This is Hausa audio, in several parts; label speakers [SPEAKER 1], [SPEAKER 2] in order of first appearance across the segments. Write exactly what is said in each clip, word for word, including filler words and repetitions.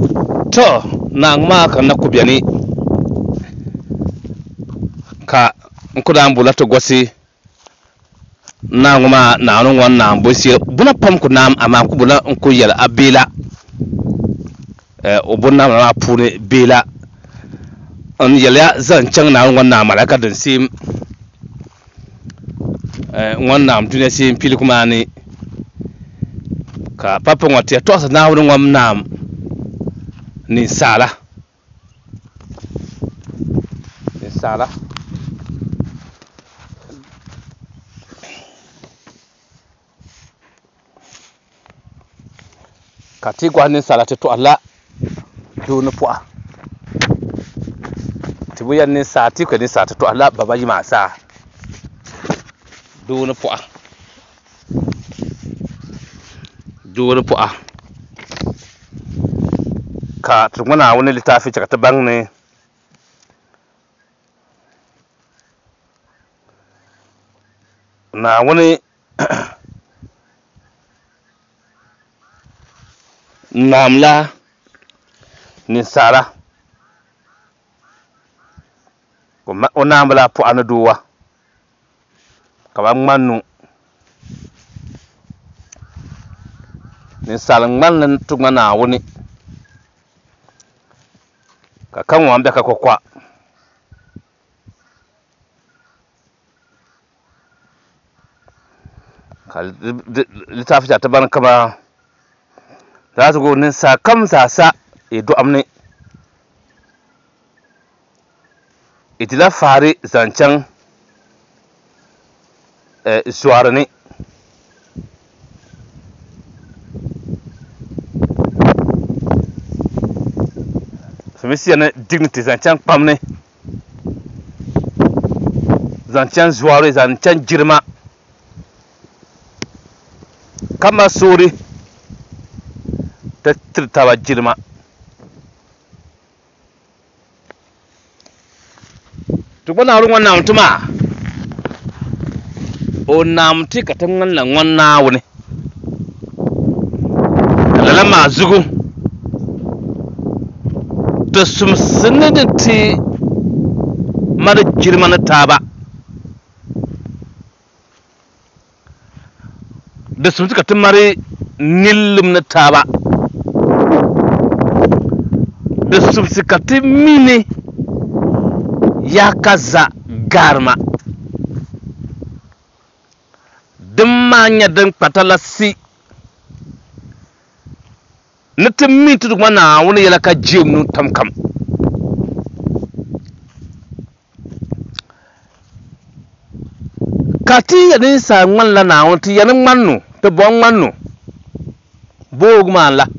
[SPEAKER 1] to nang ma kan na kubiani ka nkudan bula to gosi nang ma na non wan na bosi buna pam ku nam ama ku buna nku yel abela eh obunna ma pune bela on yela zan chang na wan na malaka din sim eh wan nam duniya sim pili kuma ni ka papa ngwate to sa na wan ngam nam ni sala ni sala kati gwa ni sala to Allah do na pu'a tibu yan ni sati ko ni sata to Allah baba yi masa do na pu'a do na pu'a ka tunguna wani littafi cika ta bang ne na wani namla ni sara kuma onamla pu anaduwa kaba manu ni salan man tungana wani ka kan wambe ka kokwa ka litafi ta ban kama za su go nin sa kam sa sa e do amne itila fare zancan eh suwar ne famisiya na dignity zancan pamne zancan zuware zancan girma kama sori ta tirtawa girma tukuna wurin wannan mutuma o namti ka tan wannan wannan wuni lala ma zugu da sumsunin ti mara girma na taba da sumsuka ta mara nillim na taba da sumsuka ta mini ya kaza garma dimanya dan patalasi nitimi tu mana woni yala ka jemnu tamkam kati ya ni sa ngwan la na wonti ya nan mannu to bon mannu bog man la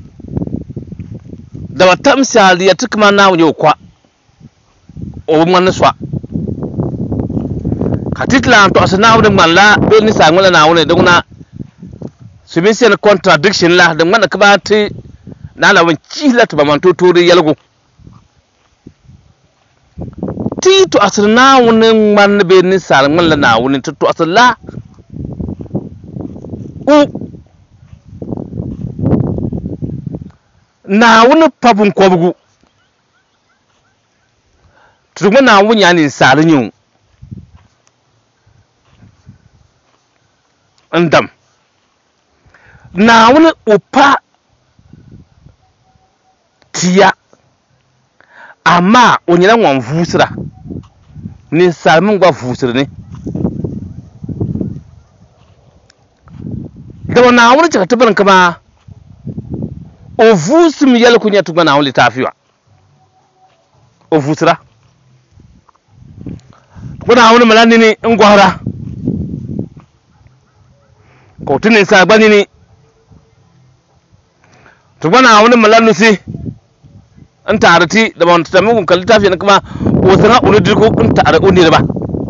[SPEAKER 1] da watam sali ya tukma na woni kwa o man swa katitla to asna woni man la be ni sa ngwan la na woni dungna submission contradiction la da man ka ba ti na la wan kila to ba man to to yalgo ti to asna woni man be ni sa ngwan la na woni to asla u na woni pabun kobugu to na woni ani sa rinyu ndam na wani upa tiya amma onyina wan vusira ni salmin gwa vusira ne da na wani cika tabarin kama o vusum yal kunya tuba na wani tafiwa o vusira kuna wani malani ne ngwara ko tunin sa gbani ne to bana wani malanu si an tarati da ban ta mugun kalli tafi na kuma o sana ulu dirko kun tare uni ba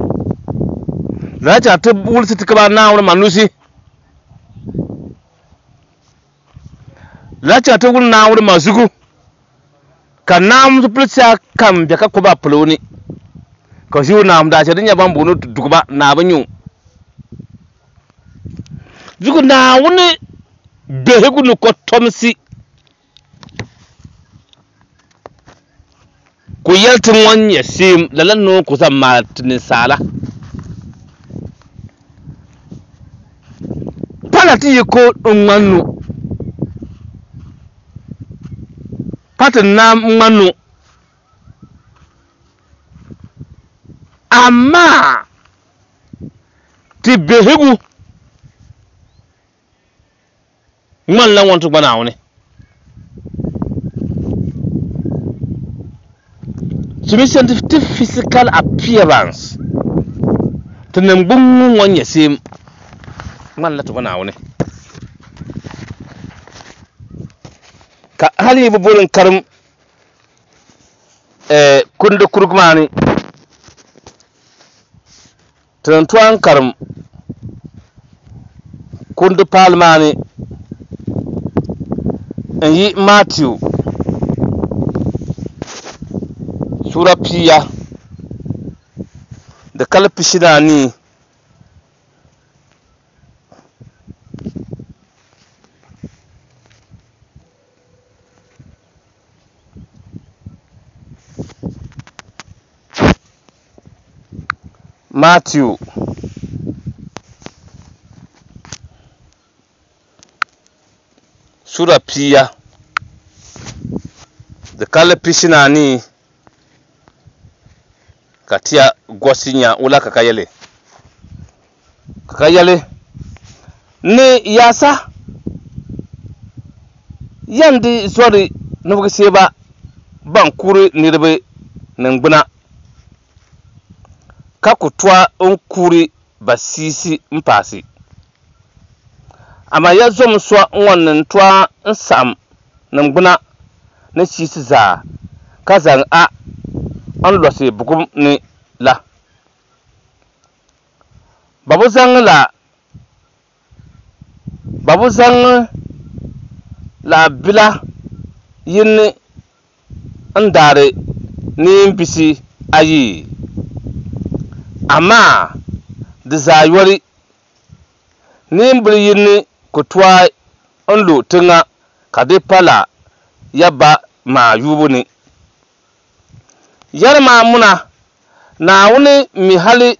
[SPEAKER 1] za ta ta wulsi ta kaba na wani manusi za ta ta wulna na wani masuku kan na mu plitsa kan be ka ko ba ploni ko shi na mu da ta dinya ban bunu dukuba na banyu zugu na wani da hegunu ko tomsi ku yeltin wan yasim lalan no ku zan martin sala palati ko nganu patin na nganu amma ti behigu man lan wantu bana woni substantive physical appearance tunan gungun wanya sai man la to bana woni ka hali buburin karim eh kundu kurgmani tunan tuan karim kundu palmani yi Matthew sura piya da kalfi shida ni Matthew sura piya da kalfi shida ni katia gosinya ula kakayele kakayele ne yasa yandi zori nubuga seba bankuri nirbe nangbuna kakutwa unkuri basisi mpasi ama yazo mswa wannan twa nsam nangbuna na sisi za kazan a an lose bukum ni la babu zang la babu zang la bila yin andare ni bisi ayi amma da zayori ni bil yin kutwa an lo tunga kade pala yaba ma yubu ni yarma muna na wuni mi hali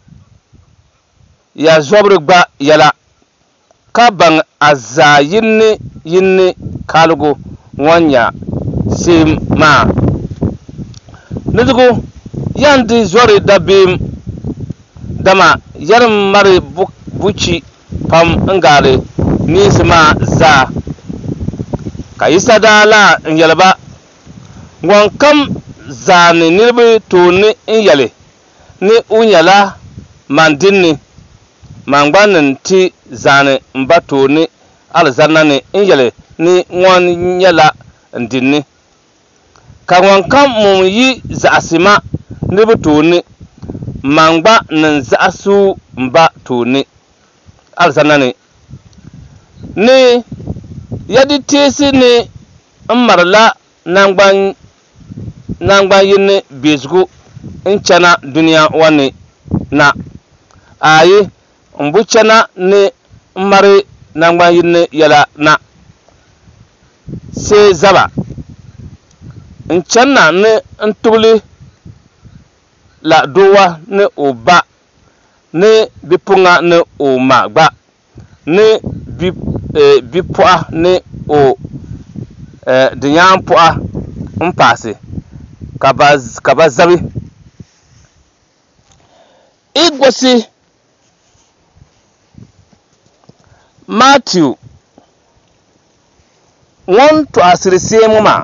[SPEAKER 1] ya zobri gba yala ka ban aza yinni yinni kalgo wanya sim ma nidugo yandi zori dabim dama yarm mari buci pam ngare ni sima za kayisa dala yalba wan kam zani nirbi tuni in yale ni unyala mandinni mangbanin ti zani mba tuni alzanna ni in yale ni wan yala ndinni ka wan kam mun yi zaasima nirbi tuni mangba nin zaasu mba tuni alzanna ni ni yadi tesi ni marla nangban nangban yin bezgu in chana duniya wani na ayi mbu chana ni mari nangban yin yala na se zaba in chana ni ntuli la dowa ni oba ni bipunga ni o magba ni bi eh, bipua ni o eh, dinyan pua mpasi kabaz kabazabi igwasi Matthew won to asirisi mu ma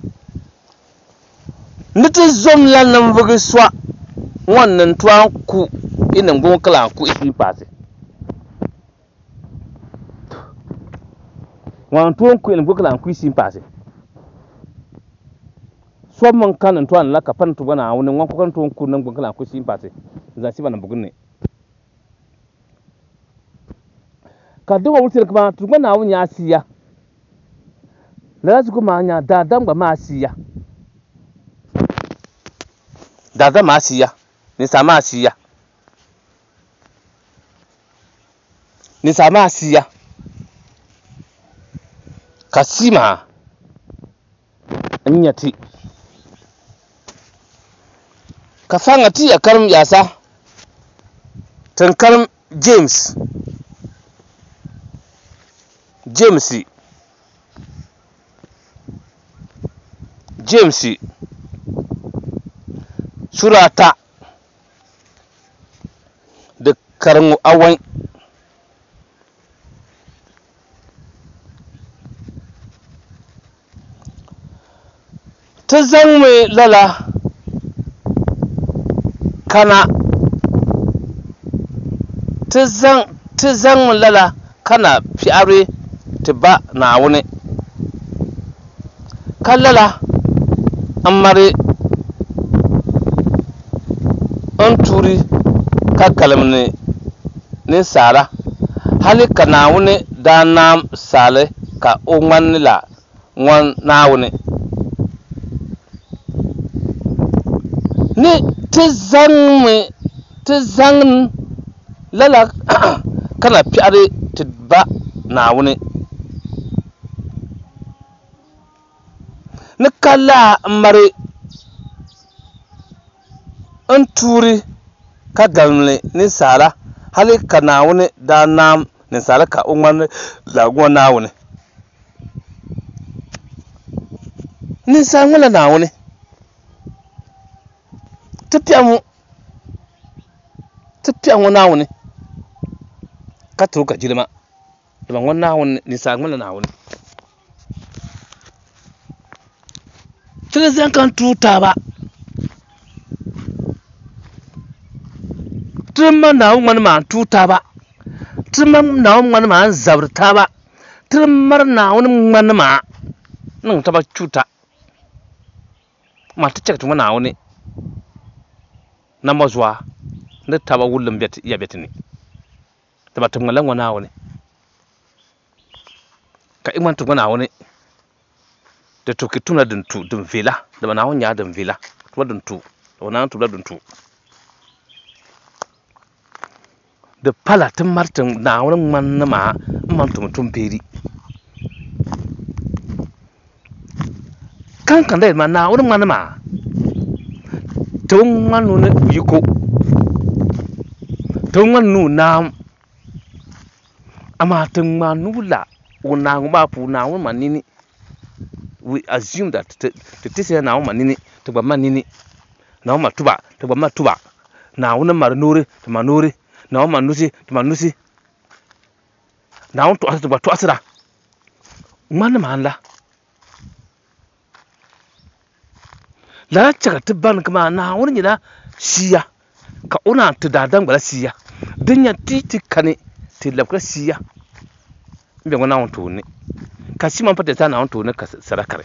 [SPEAKER 1] niti zom la nan vugi swa wannan tuan ku inin gon kala ku isi pasi wan tuan ku inin gon kala ku isi pasi so man kan tuan la ka pan tu bana wani wan kan tuan ku nan gon kala ku isi pasi za si bana bugun ne ka duwa wutir kuma tu bana wani asiya la su kuma nya da dan ba ma asiya da za ma asiya ni sama asiya ni sama asiya kasima anyati ka fanga ti ya karam yasa tan karam James James James surata da karangu awan ta zan mai lala kana ta zan ta zan lala kana fiare ta ba na wani kallala amare an turi ka kalamne ne sara hali ka na wani da na sale ka o la wan na wani ne ta zan mai ta zan lala kana fiare ta ba na wani ni kala mare an turi ka galne ni sala hali ka na wani da nam ni sala ka umman la go na wani ni san wala na wani tafiya mu tafiya mu na wani ka to ka jilma da ban wannan wani ni san wala na wani tun zan kan tuta ba tun ma na wani ma tuta ba tun ma na wani ma zabrta ba tun mar na wani man ma nan ta ba cuta ma ta ce tun na wani na mazwa da ta ba wullum bet ya bet ne ta ba tun lan wani wani ka iman tun na wani da to kituna din tu din vila da bana wonya din vila to din tu to na tu din tu da palatin martin na wurin man ma man tumtum peri kan kan dai ma na wurin man ma to man nu ne yiko to man nu na ama tun ma nula una ma pu na wurin man ni we assume that to to say na uma nini to ba manini na uma tuba to ba ma tuba na una marnore to manore na uma nusi to manusi na un to asa to ba to asira man man la la chaka tibban kuma na wurin ina siya ka una to dadan gbara siya dinya titi kane ti labka siya mbe ngona un to ne kasi man pata na onto ne sarakare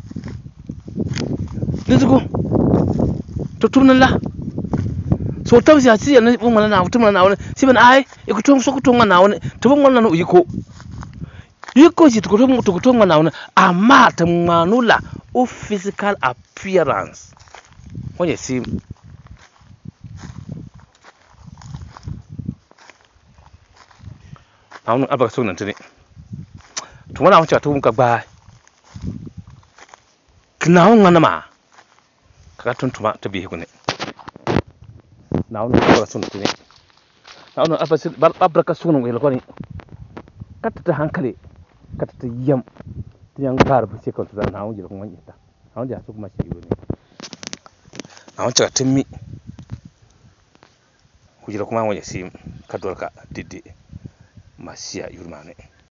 [SPEAKER 1] nizugo to tumnan la so tawsi asi ne bun na tumnan na woni siban ai e ko tum so ko tum na woni to bun wannan yiko yiko ji to tum to tum na woni amma tamanula o physical appearance wonye sim awon abaka so nan tene to wana wancha to ka ba kna on ngana ma ka tuntuma to bi hukune na on ko sun tune na on afasi bar abraka sunu wel ko ni katta hankali katta yam tiyan garbu se ko ta na on jira ko wani ta na on ja su kuma shi ne na on ta timmi ku jira kuma wani sim ka dorka diddi masiya yurmane